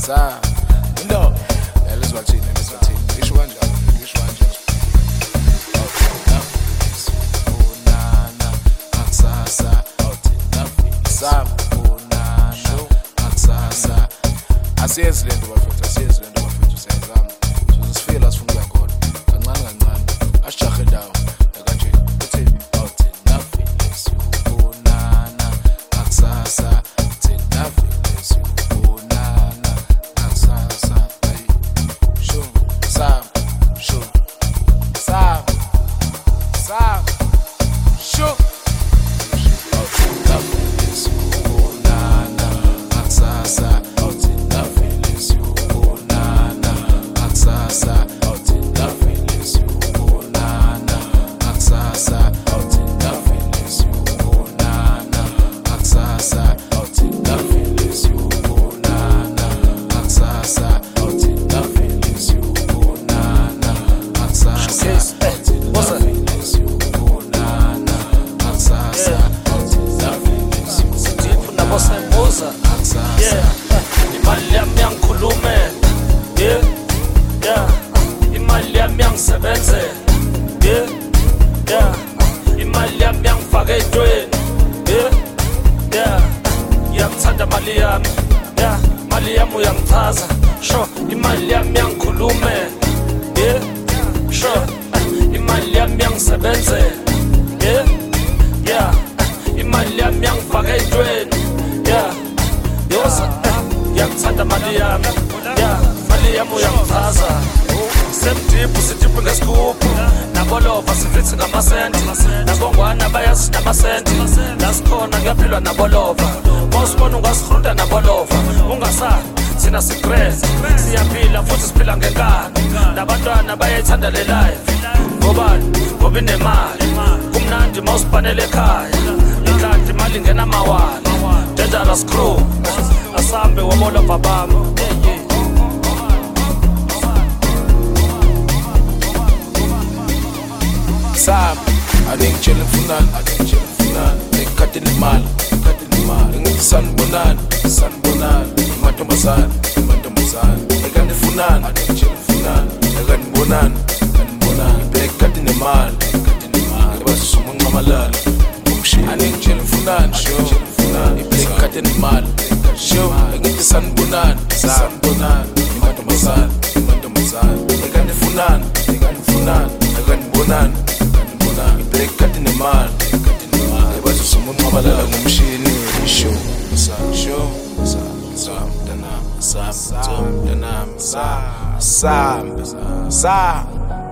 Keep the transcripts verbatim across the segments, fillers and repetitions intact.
Sa no elizwathini elizwathini ngisho kanjalo ngisho kanjalo Unana akusasa Sam unana akusasa Asiyezi lento bafethu asiyezi lento bafethu siyazama sizifila sifuna ukuya khona kancane kancane asijahe indawo kanje uthi awuthi nothing less you unana akusasa uthi nothing less you unana akusasa ay sho Sam sho Sam Sam sho Imali yami yangikhulume yeah yeah imali yami yangisebenze yeah yeah imali yami yangifaka edweni yeah yeah yangithanda mali yami yeah mali yami uyangithaza sure imali yami yangikhulume yeah sure imali yami yangisebenze yeah yeah imali yami yangifaka edweni yeah yosa yangithanda mali yami yeah mali yami uyangithaza semdiphu sidiphu ngesigubhu nabolova sifithi ngamasenti nabongwana bayazi namasenti lasikhona kuyaphilwa nabolova mawusibona ungasihruda nabolova ungasali thina sigreza siyaphila futhi siphila ngenkani nabantwana bayayithanda le life ngobani ngoba inemali kumnandi mawusipanele ekhaya inhlanhla imali ingena mawala dangerous crew asambe wabolova bami Sam adingitshela mfunani adingitshela mfunani ngikhathini imali ngikhathini imali ngithi sanibonani sanibonani amantombazane amantombazane ekanti funani adingitshela mfunani ekanibonani kanibonani ngikhathini imali ngikhathini imali basisuma unqamalala ngomshini adingitshela mfunani sho mfunani ngikhathini imali sho ngithi sanibonani sanibonani amantombazane amantombazane ekanti funani ekanti funani ekanibonani Ngibhekati nemali, ngibhekati nemali Basisuma unqabalala ngomshini Show, Sam, show Sam, Sam, danam, Sam, Sam, danam, Sam Sam, Sam, Sam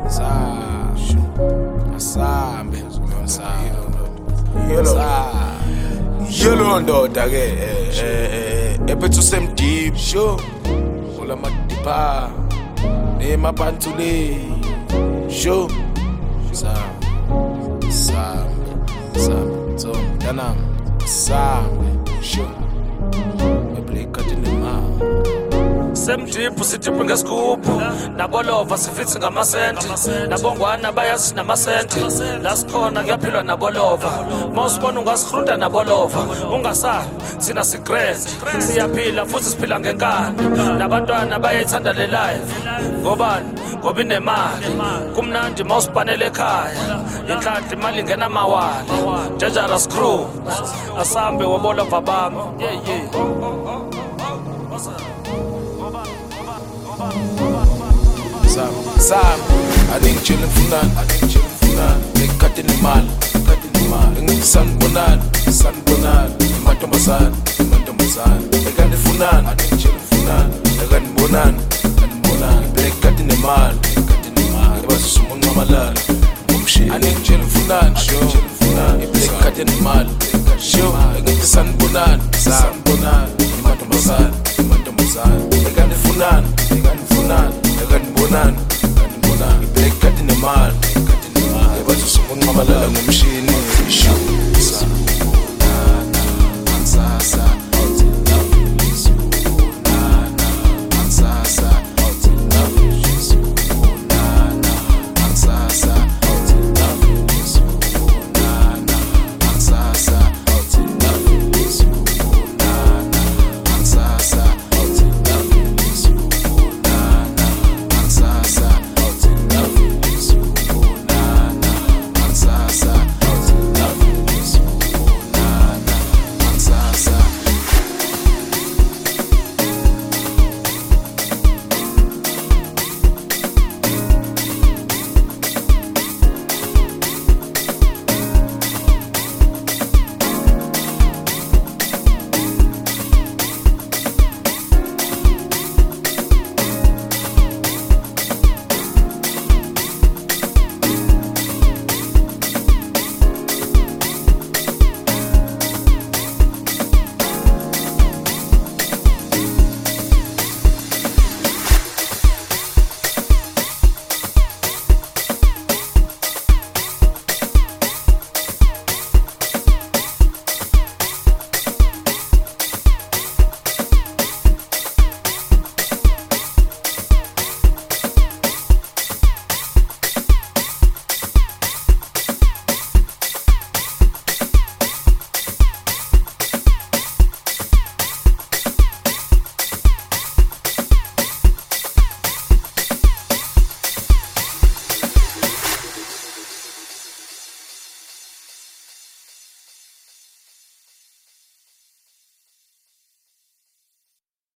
Show, Sam, Sam Yellow ndoda ke Ephethu semdeep Show, Ola madipa Nema pantule Show, Sam Sam, Sam, Tom, Danam, Sam, Show, Meblikati nema semdiphu sidiphu ngesigubhu nabolova sifithi ngamasenti nabongwana bayazi namasenti lasikhona kuyaphilwa nabolova mawusibona ungasihruda nabolova ungasali thina sigreza siyaphila futhi siphila ngenkani nabantwana bayayithanda le life ngobani ngoba inemali kumnandi mawusipanele ekhaya inhlanhla imali ingena mawala dangerous crew asambe wabolova bami yeah yeah Sam, Sam, adingitshela mfunani adingitshela mfunani ngikhathini imali ngikhathini imali ngithi sanibonani sanibonani amantombazane amantombazane ekanti funani adingitshela mfunani ekanibonani kanibonani ngikhathini imali ngikhathini imali basisuma unqamalala ngomshini adingitshela mfunani sho mfunani ngikhathini imali sho ngithi sanibonani sanibonani